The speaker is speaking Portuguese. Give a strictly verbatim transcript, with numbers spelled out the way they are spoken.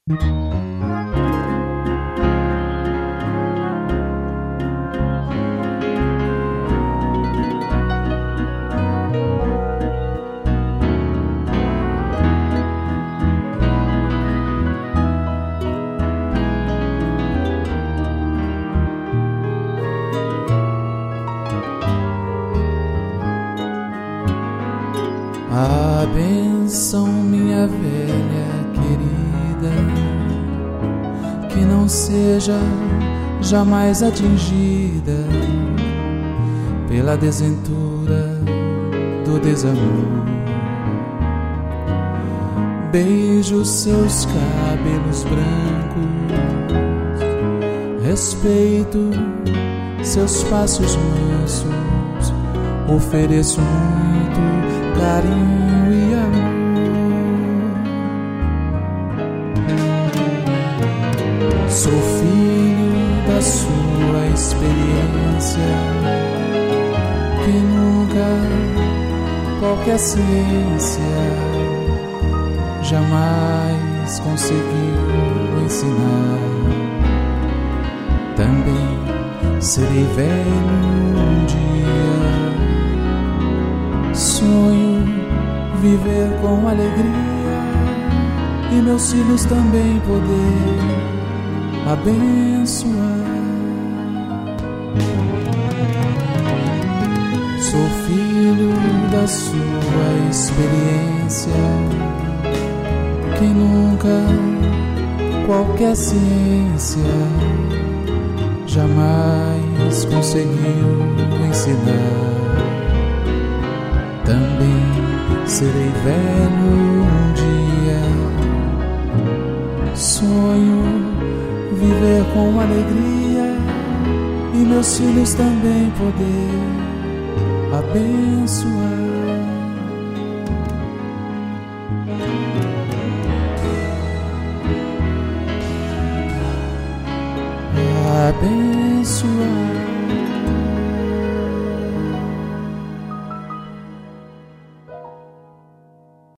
A bênção, minha velha querida, que não seja jamais atingida pela desventura do desamor. Beijo seus cabelos brancos, respeito seus passos mansos, ofereço muito carinho e amor. Sou filho da sua experiência, que nunca qualquer ciência jamais conseguiu ensinar. Também serei velho um dia. Sonho viver com alegria e meus filhos também poder abençoar. Sou filho da sua experiência, que nunca qualquer ciência jamais conseguiu ensinar. Também serei velho um dia. Sonho viver com alegria e meus filhos também poder abençoar. Abençoar.